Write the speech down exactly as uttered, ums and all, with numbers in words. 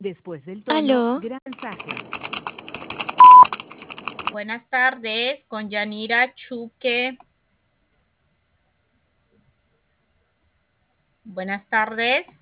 Después del tono, Aló, gran mensaje. Buenas tardes, con Yanira Chuque. Buenas tardes.